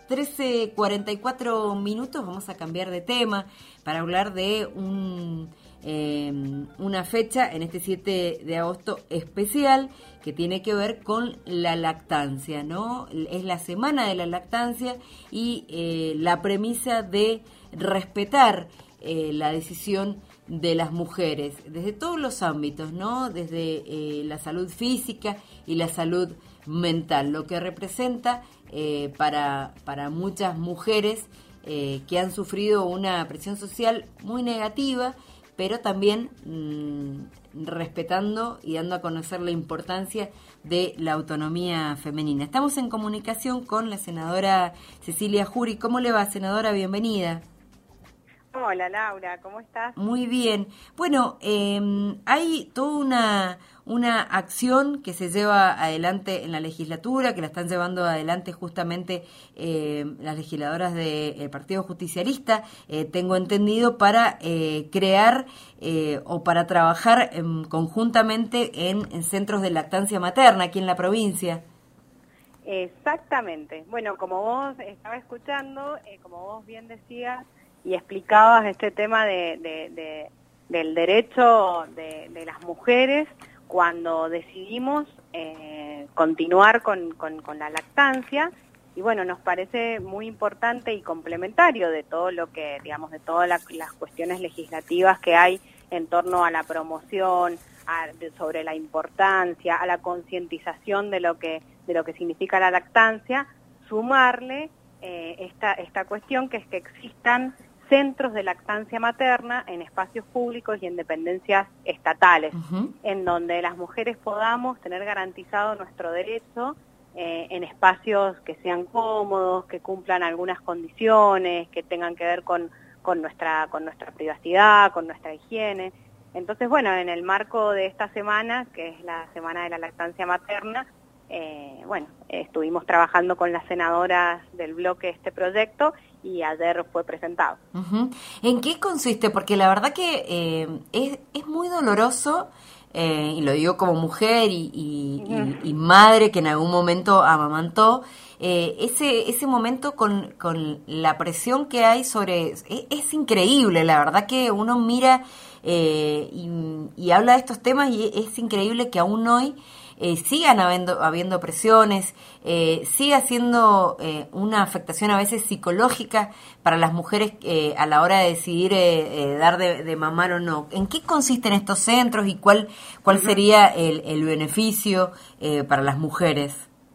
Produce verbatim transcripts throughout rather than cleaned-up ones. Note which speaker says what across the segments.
Speaker 1: trece cuarenta y cuatro minutos, vamos a cambiar de tema para hablar de un, eh, una fecha en este siete de agosto especial que tiene que ver con la lactancia, ¿no? Es la semana de la lactancia y eh, la premisa de respetar eh, la decisión de las mujeres desde todos los ámbitos, ¿no? Desde eh, la salud física y la salud mental, lo que representa eh, para, para muchas mujeres eh, que han sufrido una presión social muy negativa, pero también mmm, respetando y dando a conocer la importancia de la autonomía femenina. Estamos en comunicación con la senadora Cecilia Jury. ¿Cómo le va, senadora? Bienvenida.
Speaker 2: Hola, Laura, ¿cómo estás?
Speaker 1: Muy bien. Bueno, eh, hay toda una, una acción que se lleva adelante en la legislatura, que la están llevando adelante justamente eh, las legisladoras del Partido Justicialista, eh, tengo entendido, para eh, crear eh, o para trabajar eh, conjuntamente en, en centros de lactancia materna aquí en la provincia.
Speaker 2: Exactamente. Bueno, como vos estaba escuchando, eh, como vos bien decías, y explicabas este tema de, de, de, del derecho de, de las mujeres cuando decidimos eh, continuar con, con, con la lactancia, y bueno, nos parece muy importante y complementario de todo lo que, digamos, de todas la, las cuestiones legislativas que hay en torno a la promoción, a, de, sobre la importancia, a la concientización de lo que, de lo que significa la lactancia, sumarle eh, esta, esta cuestión que es que existan centros de lactancia materna en espacios públicos y en dependencias estatales, uh-huh. en donde las mujeres podamos tener garantizado nuestro derecho eh, en espacios que sean cómodos, que cumplan algunas condiciones, que tengan que ver con, con, nuestra, con nuestra privacidad, con nuestra higiene. Entonces, bueno, en el marco de esta semana, que es la Semana de la Lactancia Materna, eh, bueno, estuvimos trabajando con las senadoras del bloque este proyecto y ayer fue presentado.
Speaker 1: Uh-huh. ¿En qué consiste? Porque la verdad que eh, es, es muy doloroso, eh, y lo digo como mujer y, y, uh-huh. y, y madre que en algún momento amamantó, eh, ese ese momento con, con la presión que hay sobre... Es, es increíble, la verdad que uno mira eh, y, y habla de estos temas y es increíble que aún hoy Eh, sigan habiendo, habiendo presiones, eh, siga siendo eh, una afectación a veces psicológica para las mujeres eh, a la hora de decidir eh, eh, dar de, de mamar o no. ¿En qué consisten estos centros y cuál cuál sería el, el beneficio eh, para las mujeres?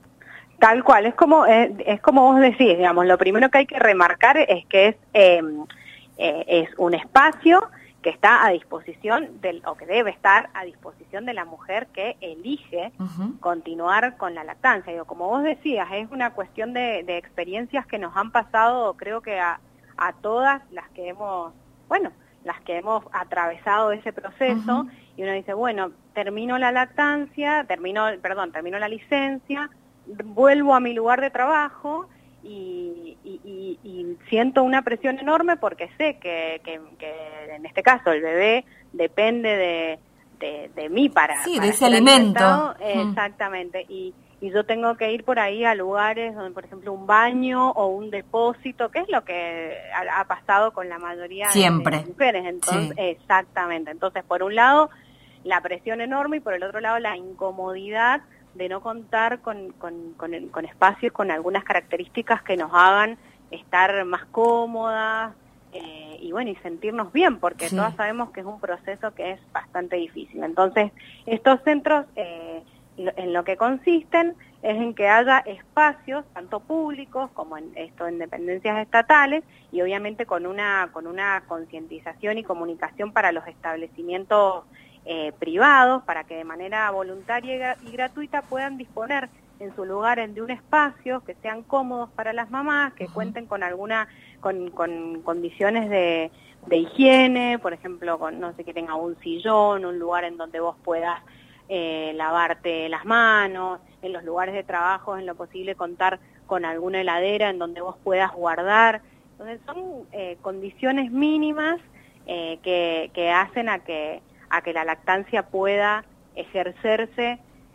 Speaker 2: Tal cual, es como es, es como vos decís, digamos, lo primero que hay que remarcar es que es, eh, eh, es un espacio que está a disposición, del, o que debe estar a disposición de la mujer que elige uh-huh. continuar con la lactancia. Digo, como vos decías, es una cuestión de, de experiencias que nos han pasado, creo que a, a todas las que hemos, bueno, las que hemos atravesado ese proceso, uh-huh. y uno dice, bueno, termino la lactancia, termino, perdón, termino la licencia, vuelvo a mi lugar de trabajo, Y, y, y, y siento una presión enorme porque sé que, que, que en este caso el bebé depende de, de, de mí para,
Speaker 1: sí,
Speaker 2: para
Speaker 1: de ese alimento.
Speaker 2: Exactamente, mm. y, y yo tengo que ir por ahí a lugares donde, por ejemplo, un baño o un depósito, que es lo que ha, ha pasado con la mayoría
Speaker 1: Siempre.
Speaker 2: de las mujeres. Entonces,
Speaker 1: sí.
Speaker 2: Exactamente, entonces por un lado la presión enorme y por el otro lado la incomodidad de no contar con, con, con, con espacios con algunas características que nos hagan estar más cómodas eh, y bueno, y sentirnos bien, porque sí. todas sabemos que es un proceso que es bastante difícil. Entonces, estos centros eh, en lo que consisten es en que haya espacios, tanto públicos como en esto en dependencias estatales, y obviamente con una, con una concientización y comunicación para los establecimientos Eh, privados, para que de manera voluntaria y gratuita puedan disponer en sus lugares de un espacio que sean cómodos para las mamás, que uh-huh. cuenten con alguna con, con condiciones de, de higiene, por ejemplo, con no sé, que tenga un sillón, un lugar en donde vos puedas eh, lavarte las manos, en los lugares de trabajo en lo posible contar con alguna heladera en donde vos puedas guardar. Entonces son eh, condiciones mínimas eh, que, que hacen a que a que la lactancia pueda ejercerse eh,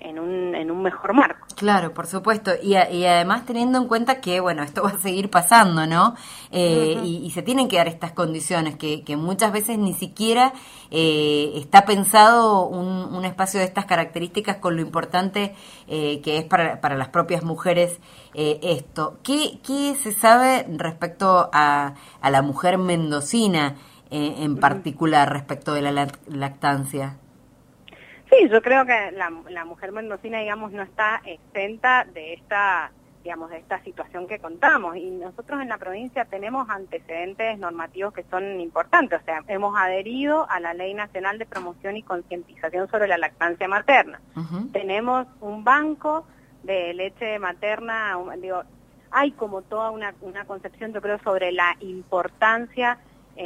Speaker 2: en un en un mejor marco.
Speaker 1: Claro, por supuesto, y, a, y además teniendo en cuenta que, bueno, esto va a seguir pasando, ¿no? Eh, uh-huh. y, y se tienen que dar estas condiciones, que, que muchas veces ni siquiera eh, está pensado un, un espacio de estas características con lo importante eh, que es para, para las propias mujeres eh, esto. ¿Qué, ¿Qué se sabe respecto a, a la mujer mendocina eh, en particular, respecto de la lactancia?
Speaker 2: Sí, yo creo que la, la mujer mendocina, digamos, no está exenta de esta, digamos, de esta situación que contamos. Y nosotros en la provincia tenemos antecedentes normativos que son importantes. O sea, hemos adherido a la Ley Nacional de Promoción y Concientización sobre la Lactancia Materna. Uh-huh. Tenemos un banco de leche materna, digo, hay como toda una, una concepción, yo creo, sobre la importancia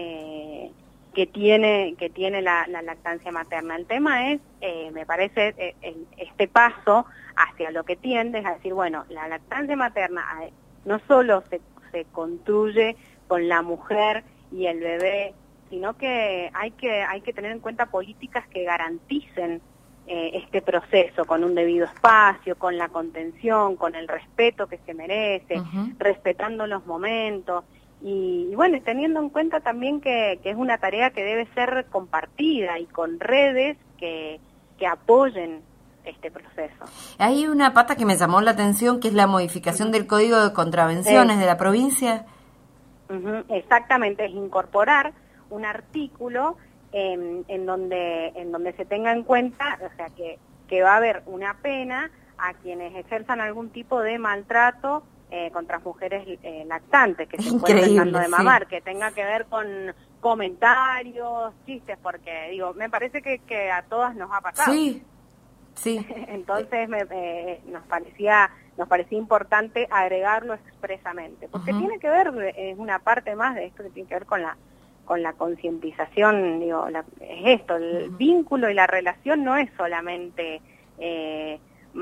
Speaker 2: eh, que tiene que tiene la, la lactancia materna. El tema es, eh, me parece, eh, el, este paso hacia lo que tiende es a decir, bueno, la lactancia materna eh, no solo se, se construye con la mujer y el bebé, sino que hay que hay que tener en cuenta políticas que garanticen eh, este proceso con un debido espacio, con la contención, con el respeto que se merece, uh-huh. respetando los momentos. Y, y bueno, teniendo en cuenta también que, que es una tarea que debe ser compartida y con redes que, que apoyen este proceso.
Speaker 1: Hay una pata que me llamó la atención, que es la modificación del Código de Contravenciones sí. de la provincia.
Speaker 2: Uh-huh, exactamente, es incorporar un artículo en, en donde en donde se tenga en cuenta, o sea, que, que va a haber una pena a quienes ejerzan algún tipo de maltrato Eh, contra mujeres eh, lactantes que se encuentran dando de mamar, sí. que tenga que ver con comentarios, chistes, porque digo, me parece que, que a todas nos ha pasado.
Speaker 1: Sí, sí.
Speaker 2: Entonces me, eh, nos parecía nos parecía importante agregarlo expresamente, porque uh-huh. tiene que ver, es eh, una parte más de esto que tiene que ver con la con la concientización, digo, la, es esto, el uh-huh. vínculo y la relación no es solamente eh,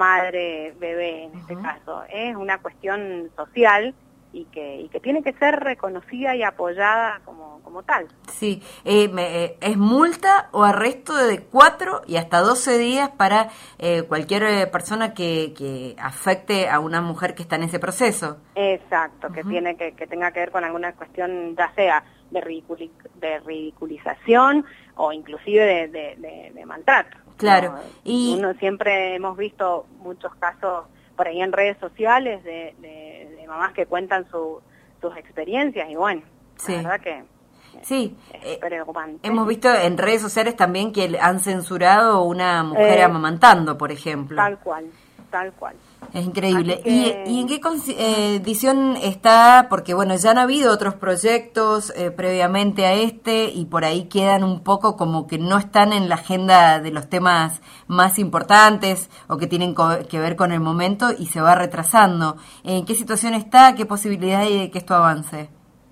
Speaker 2: madre-bebé en este uh-huh. caso, es una cuestión social y que y que tiene que ser reconocida y apoyada como, como tal.
Speaker 1: Sí, eh, me, eh, es multa o arresto de cuatro y hasta doce días para eh, cualquier eh, persona que, que afecte a una mujer que está en ese proceso.
Speaker 2: Exacto, uh-huh. que tiene que, que tenga que ver con alguna cuestión, ya sea de, ridiculi- de ridiculización o inclusive de, de, de, de maltrato.
Speaker 1: Claro,
Speaker 2: ¿no?
Speaker 1: y
Speaker 2: uno siempre hemos visto muchos casos por ahí en redes sociales de, de, de mamás que cuentan su, sus experiencias y bueno, sí. la verdad que
Speaker 1: sí,
Speaker 2: es preocupante.
Speaker 1: Eh, hemos visto en redes sociales también que han censurado una mujer eh, amamantando, por ejemplo.
Speaker 2: Tal cual, tal cual.
Speaker 1: Es increíble. Que... ¿Y, ¿Y en qué condición está? Porque bueno, ya han habido otros proyectos eh, previamente a este y por ahí quedan un poco como que no están en la agenda de los temas más importantes o que tienen co- que ver con el momento y se va retrasando. ¿En qué situación está? ¿Qué posibilidad hay de que esto avance?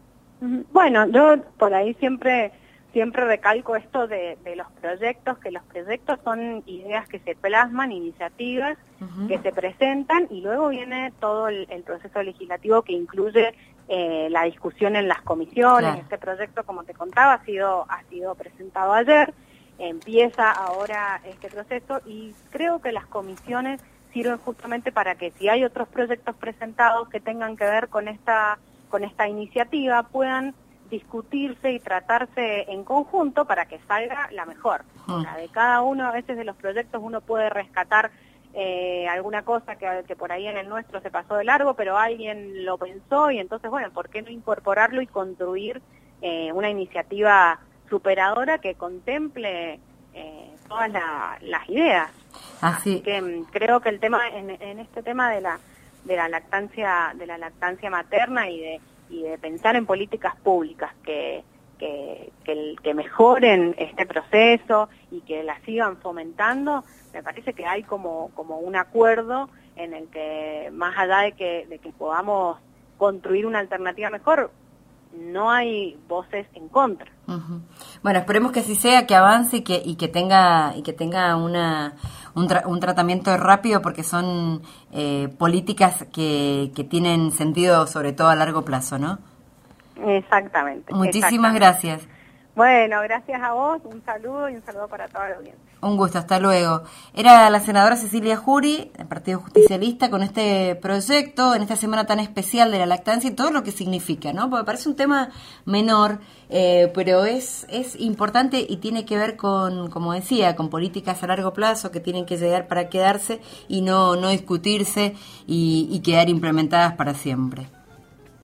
Speaker 2: Bueno, yo por ahí siempre... Siempre recalco esto de, de los proyectos, que los proyectos son ideas que se plasman, iniciativas uh-huh. que se presentan y luego viene todo el, el proceso legislativo que incluye eh, la discusión en las comisiones. Claro. Este proyecto, como te contaba, ha sido, ha sido presentado ayer, empieza ahora este proceso y creo que las comisiones sirven justamente para que si hay otros proyectos presentados que tengan que ver con esta, con esta iniciativa puedan discutirse y tratarse en conjunto para que salga la mejor. O sea, de cada uno, a veces de los proyectos uno puede rescatar eh, alguna cosa que, que por ahí en el nuestro se pasó de largo, pero alguien lo pensó y entonces, bueno, ¿por qué no incorporarlo y construir eh, una iniciativa superadora que contemple eh, todas la, las ideas?
Speaker 1: Así.
Speaker 2: Así que m, creo que el tema, en, en este tema de la de la lactancia, de la lactancia materna y de y de pensar en políticas públicas que, que, que, que mejoren este proceso y que la sigan fomentando, me parece que hay como, como un acuerdo en el que, más allá de que, de que podamos construir una alternativa mejor, no hay voces en contra.
Speaker 1: Uh-huh. Bueno, esperemos que así sea, que avance y que y que tenga y que tenga una un, tra- un tratamiento rápido, porque son eh, políticas que, que tienen sentido sobre todo a largo plazo, ¿no?
Speaker 2: Exactamente.
Speaker 1: Muchísimas
Speaker 2: exactamente.
Speaker 1: gracias.
Speaker 2: Bueno, gracias a vos, un saludo y un saludo para toda la audiencia.
Speaker 1: Un gusto, hasta luego. Era la senadora Cecilia Jury, del Partido Justicialista, con este proyecto en esta semana tan especial de la lactancia y todo lo que significa, ¿no? Porque parece un tema menor, eh, pero es es importante y tiene que ver con, como decía, con políticas a largo plazo que tienen que llegar para quedarse y no, no discutirse y, y quedar implementadas para siempre.